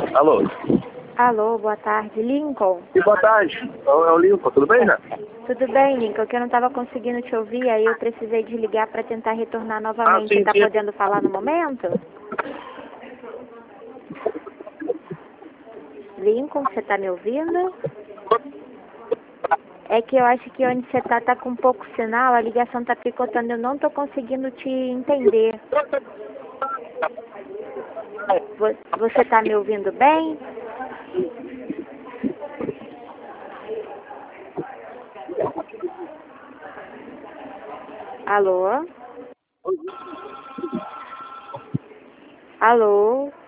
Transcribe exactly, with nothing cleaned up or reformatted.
Alô? Alô, boa tarde, Lincoln. E boa tarde. É o Lincoln, tudo bem, né? Tudo bem, Lincoln, que eu não estava conseguindo te ouvir, aí eu precisei desligar para tentar retornar Ah, novamente. sim, Tá sim. podendo falar no momento? Lincoln, você tá me ouvindo? É que eu acho que onde você tá tá com pouco sinal, a ligação tá picotando, eu não tô conseguindo te entender. Vo- Você tá me ouvindo bem? Alô? Alô?